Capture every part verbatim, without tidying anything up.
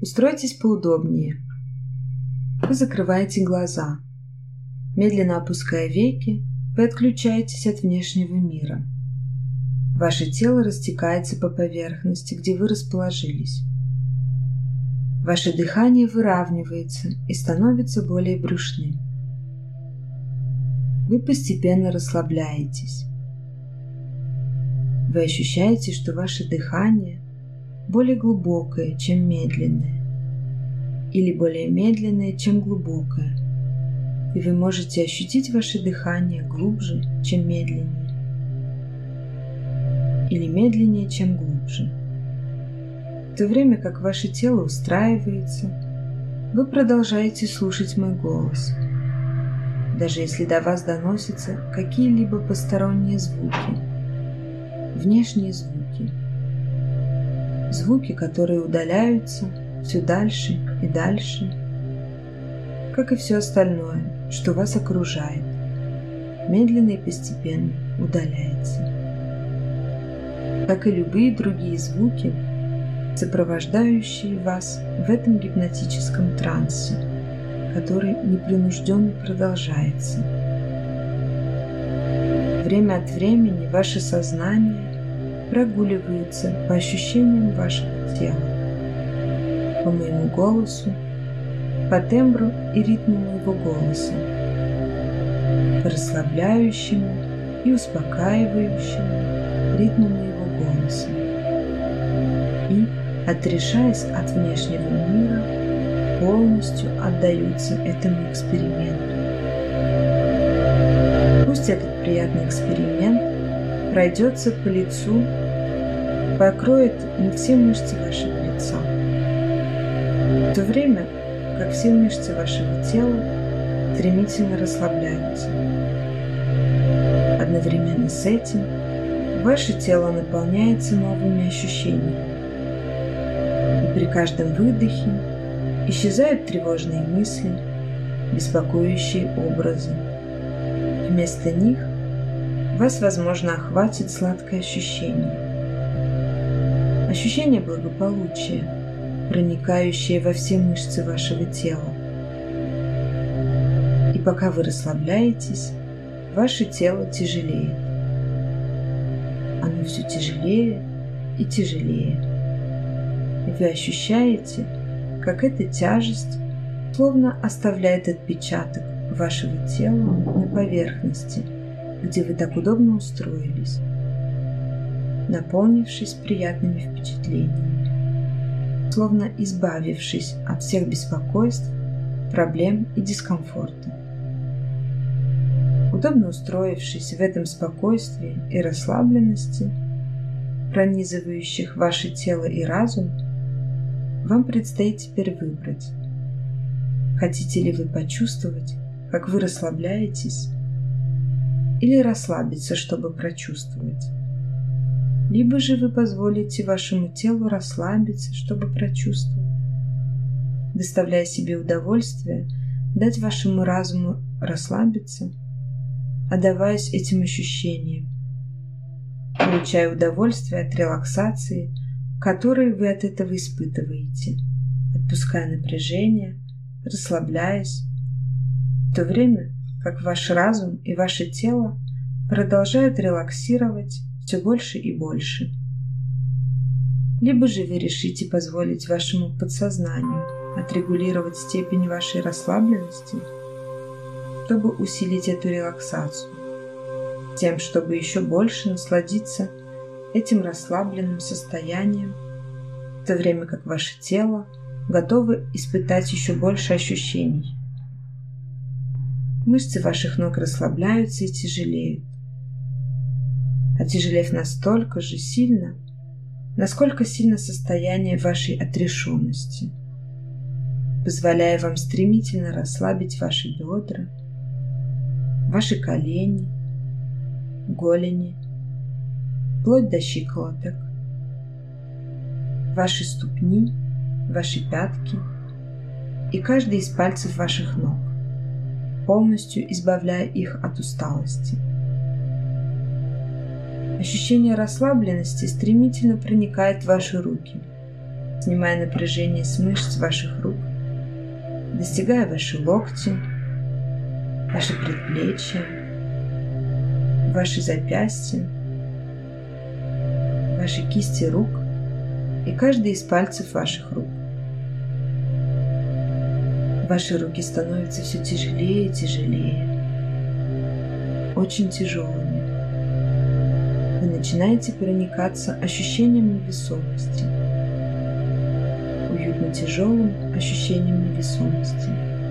Устройтесь поудобнее. Вы закрываете глаза. Медленно опуская веки, вы отключаетесь от внешнего мира. Ваше тело растекается по поверхности, где вы расположились. Ваше дыхание выравнивается и становится более брюшным. Вы постепенно расслабляетесь. Вы ощущаете, что ваше дыхание более глубокое, чем медленное, или более медленное, чем глубокое, и вы можете ощутить ваше дыхание глубже, чем медленнее, или медленнее, чем глубже. В то время как ваше тело устраивается, вы продолжаете слушать мой голос, даже если до вас доносятся какие-либо посторонние звуки, внешние звуки, звуки, которые удаляются все дальше и дальше, как и все остальное, что вас окружает, медленно и постепенно удаляется. Как и любые другие звуки, сопровождающие вас в этом гипнотическом трансе, который непринужденно продолжается. Время от времени ваше сознание прогуливается по ощущениям вашего тела, по моему голосу, по тембру и ритму моего голоса, по расслабляющему и успокаивающему ритму моего голоса. И, отрешаясь от внешнего мира, полностью отдаются этому эксперименту. Пусть этот приятный эксперимент пройдется по лицу, покроет не все мышцы вашего лица, в то время как все мышцы вашего тела стремительно расслабляются. Одновременно с этим ваше тело наполняется новыми ощущениями, и при каждом выдохе исчезают тревожные мысли, беспокоящие образы. Вместо них вас, возможно, охватит сладкое ощущение. Ощущение благополучия, проникающее во все мышцы вашего тела. И пока вы расслабляетесь, ваше тело тяжелеет. Оно все тяжелее и тяжелее. И вы ощущаете, как эта тяжесть словно оставляет отпечаток вашего тела на поверхности, где вы так удобно устроились, наполнившись приятными впечатлениями, словно избавившись от всех беспокойств, проблем и дискомфорта. Удобно устроившись в этом спокойствии и расслабленности, пронизывающих ваше тело и разум, вам предстоит теперь выбрать, хотите ли вы почувствовать, как вы расслабляетесь, или расслабиться, чтобы прочувствовать. Либо же вы позволите вашему телу расслабиться, чтобы прочувствовать, доставляя себе удовольствие, дать вашему разуму расслабиться, отдаваясь этим ощущениям, получая удовольствие от релаксации, которую вы от этого испытываете, отпуская напряжение, расслабляясь, в то время как ваш разум и ваше тело продолжают релаксировать все больше и больше. Либо же вы решите позволить вашему подсознанию отрегулировать степень вашей расслабленности, чтобы усилить эту релаксацию, тем, чтобы еще больше насладиться этим расслабленным состоянием, в то время как ваше тело готово испытать еще больше ощущений. Мышцы ваших ног расслабляются и тяжелеют, отяжелев настолько же сильно, насколько сильно состояние вашей отрешенности, позволяя вам стремительно расслабить ваши бедра, ваши колени, голени, вплоть до щиколоток, ваши ступни, ваши пятки и каждый из пальцев ваших ног, полностью избавляя их от усталости. Ощущение расслабленности стремительно проникает в ваши руки, снимая напряжение с мышц ваших рук, достигая ваши локти, ваши предплечья, ваши запястья, ваши кисти рук и каждый из пальцев ваших рук. Ваши руки становятся все тяжелее и тяжелее, очень тяжелыми. Вы начинаете проникаться ощущением невесомости, уютно тяжелым ощущением невесомости.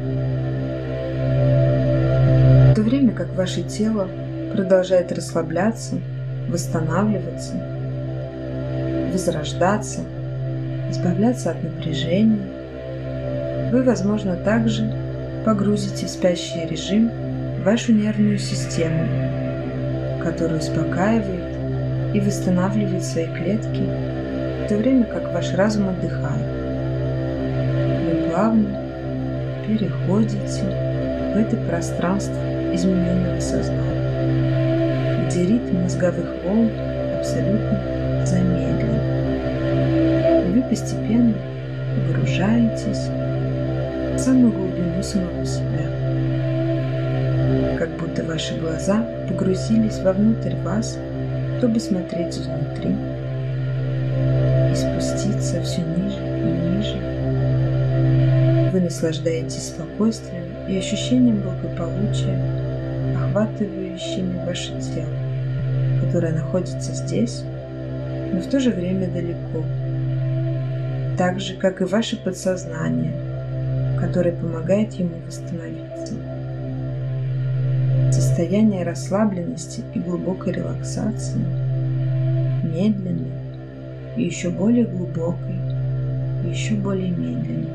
В то время как ваше тело продолжает расслабляться, восстанавливаться, возрождаться, избавляться от напряжения, вы, возможно, также погрузите в спящий режим вашу нервную систему, которая успокаивает и восстанавливает свои клетки, в то время как ваш разум отдыхает. Вы плавно переходите в это пространство измененного сознания, где ритм мозговых волн абсолютно замедлен. И вы постепенно погружаетесь в самую глубину самого себя, как будто ваши глаза погрузились вовнутрь вас, чтобы смотреть изнутри и спуститься все ниже и ниже. Вы наслаждаетесь спокойствием и ощущением благополучия, охватывающими ваше тело, которое находится здесь, но в то же время далеко, так же, как и ваше подсознание, которое помогает ему восстановиться. Состояние расслабленности и глубокой релаксации, медленной и еще более глубокой, и еще более медленной.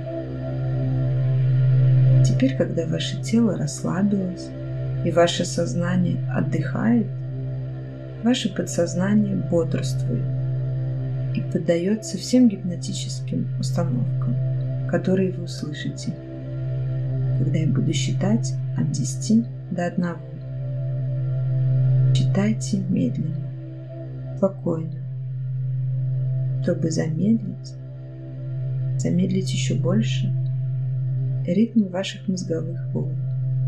Теперь, когда ваше тело расслабилось и ваше сознание отдыхает, ваше подсознание бодрствует и поддается всем гипнотическим установкам, которые вы услышите, когда я буду считать от десяти до одного. Считайте медленно, спокойно, чтобы замедлить, замедлить еще больше ритм ваших мозговых волн.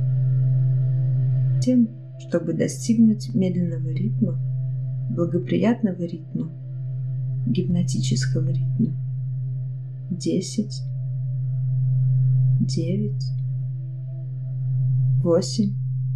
Тем, чтобы достигнуть медленного ритма, благоприятного ритма, гипнотического ритма. Десять, девять, восемь.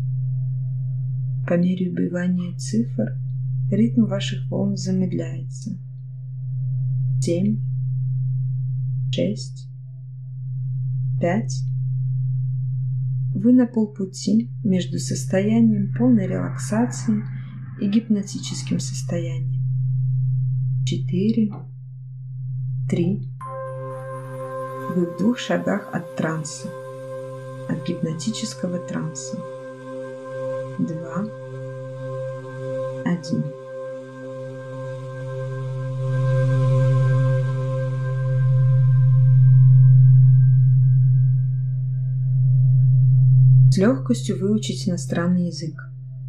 По мере убывания цифр ритм ваших волн замедляется. Семь, шесть, пять. Вы на полпути между состоянием полной релаксации и гипнотическим состоянием. Четыре, три. Вы в двух шагах от транса, от гипнотического транса. Два, один. С легкостью выучить иностранный язык.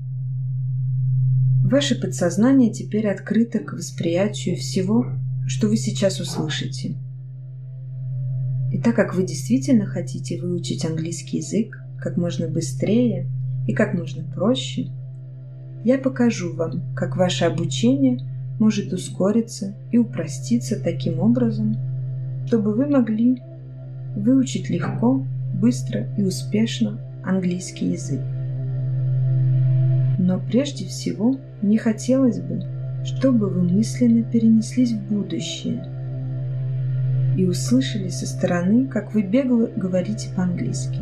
Ваше подсознание теперь открыто к восприятию всего, что вы сейчас услышите. И так как вы действительно хотите выучить английский язык как можно быстрее и как можно проще, я покажу вам, как ваше обучение может ускориться и упроститься таким образом, чтобы вы могли выучить легко, быстро и успешно английский язык. Но прежде всего мне хотелось бы, чтобы вы мысленно перенеслись в будущее и услышали со стороны, как вы бегло говорите по-английски.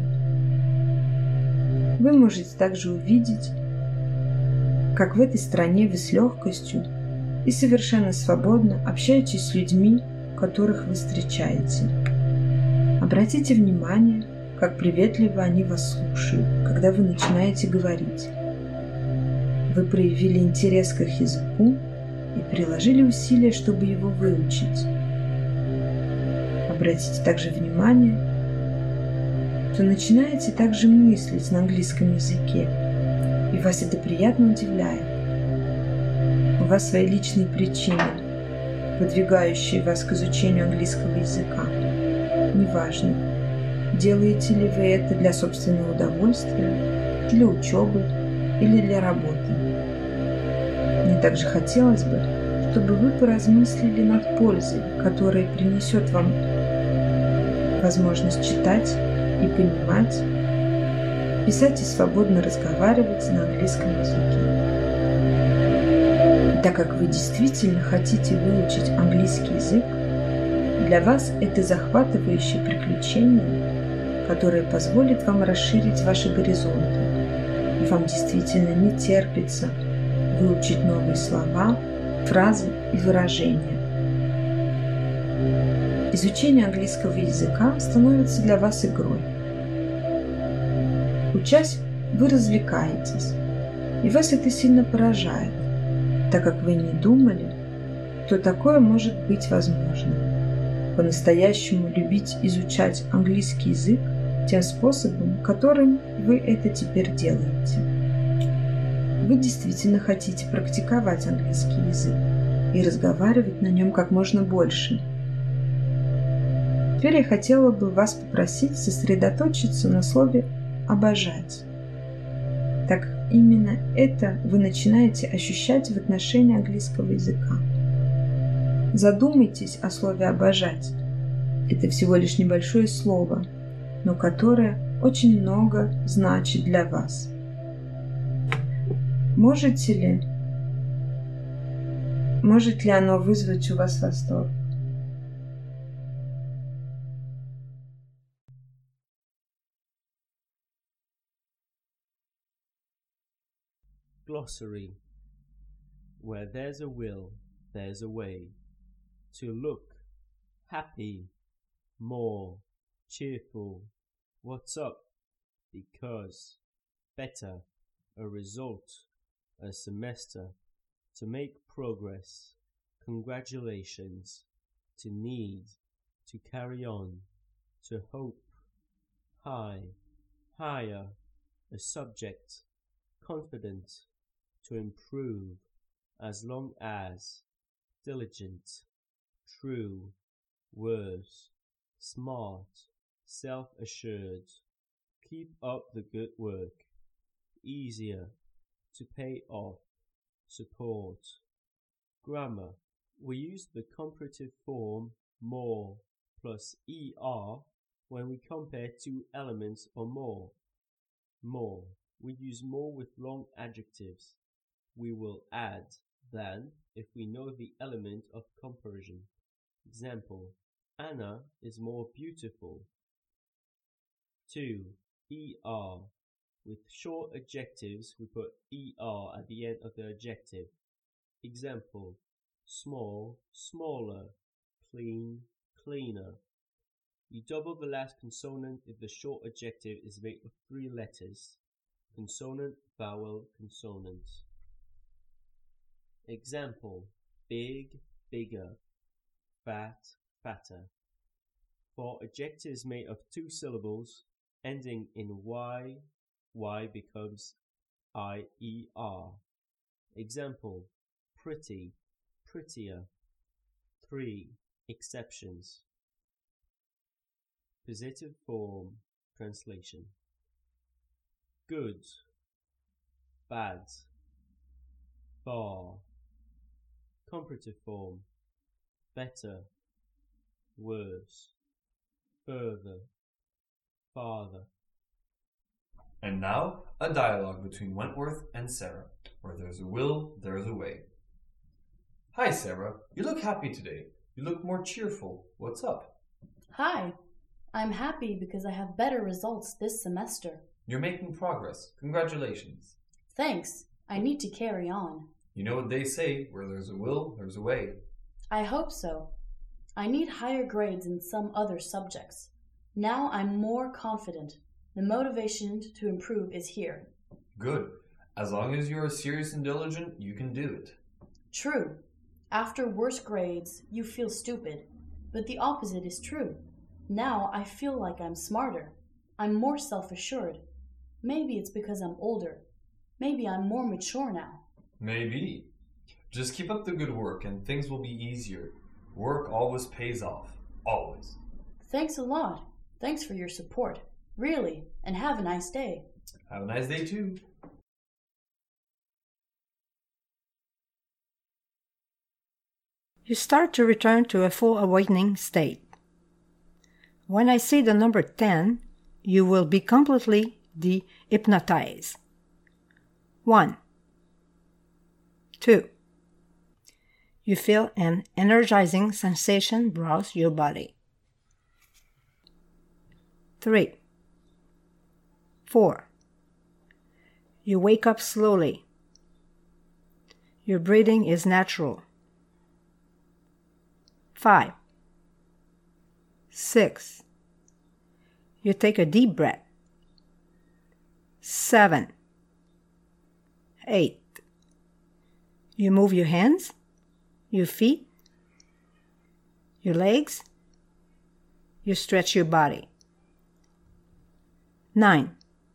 Вы можете также увидеть, как в этой стране вы с легкостью и совершенно свободно общаетесь с людьми, которых вы встречаете. Обратите внимание, как приветливо они вас слушают, когда вы начинаете говорить. Вы проявили интерес к их языку и приложили усилия, чтобы его выучить. Обратите также внимание, что начинаете также мыслить на английском языке, и вас это приятно удивляет. У вас свои личные причины, подвигающие вас к изучению английского языка. Неважно, делаете ли вы это для собственного удовольствия, для учебы или для работы. Мне также хотелось бы, чтобы вы поразмыслили над пользой, которая принесет вам возможность читать и понимать, писать и свободно разговаривать на английском языке. И так как вы действительно хотите выучить английский язык, для вас это захватывающее приключение, которое позволит вам расширить ваши горизонты, и вам действительно не терпится выучить новые слова, фразы и выражения. Изучение английского языка становится для вас игрой. Учась, вы развлекаетесь, и вас это сильно поражает, так как вы не думали, что такое может быть возможно. По-настоящему любить изучать английский язык тем способом, которым вы это теперь делаете. Вы действительно хотите практиковать английский язык и разговаривать на нем как можно больше. Теперь я хотела бы вас попросить сосредоточиться на слове «обожать». Так именно это вы начинаете ощущать в отношении английского языка. Задумайтесь о слове «обожать». Это всего лишь небольшое слово, но которое очень много значит для вас. Можете ли, может ли оно вызвать у вас восторг? Glossary. Where there's a will, there's a way. To look happy, more cheerful. What's up? Because better, a result, a semester. To make progress, congratulations. To need, to carry on. To hope, high, higher, a subject, confident. To improve, as long as, diligent, true, worse, smart, self-assured, keep up the good work, easier, to pay off, support. Grammar. We use the comparative form more plus er when we compare two elements or more. More. We use more with long adjectives. We will add than if we know the element of comparison. Example, Anna is more beautiful. two. Er. With short adjectives, we put er at the end of the adjective. Example, small, smaller, clean, cleaner. You double the last consonant if the short adjective is made of three letters. Consonant, vowel, consonant. Example, big, bigger, fat, fatter. For adjectives made of two syllables ending in y, y becomes I E R. Example, pretty, prettier. Three exceptions. Positive form translation. Good, bad, far. Comparative form, better, worse, further, farther. And now, a dialogue between Wentworth and Sarah. Where there's a will, there's a way. Hi, Sarah. You look happy today. You look more cheerful. What's up? Hi. I'm happy because I have better results this semester. You're making progress. Congratulations. Thanks. I need to carry on. You know what they say, where there's a will, there's a way. I hope so. I need higher grades in some other subjects. Now I'm more confident. The motivation to improve is here. Good. As long as you're serious and diligent, you can do it. True. After worse grades, you feel stupid. But the opposite is true. Now I feel like I'm smarter. I'm more self-assured. Maybe it's because I'm older. Maybe I'm more mature now. Maybe. Just keep up the good work and things will be easier. Work always pays off. Always. Thanks a lot. Thanks for your support. Really, and have a nice day. Have a nice day too. You start to return to a full awakening state. When I say the number ten, you will be completely de-hypnotized. One. Two. You feel an energizing sensation browse your body. Three. Four. You wake up slowly. Your breathing is natural. Five. Six. You take a deep breath. Seven. Eight. You move your hands, your feet, your legs. You stretch your body. Nine.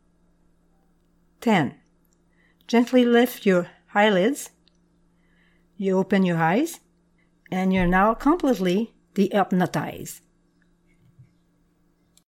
Ten. Gently lift your eyelids. You open your eyes, and you're now completely de-hypnotized.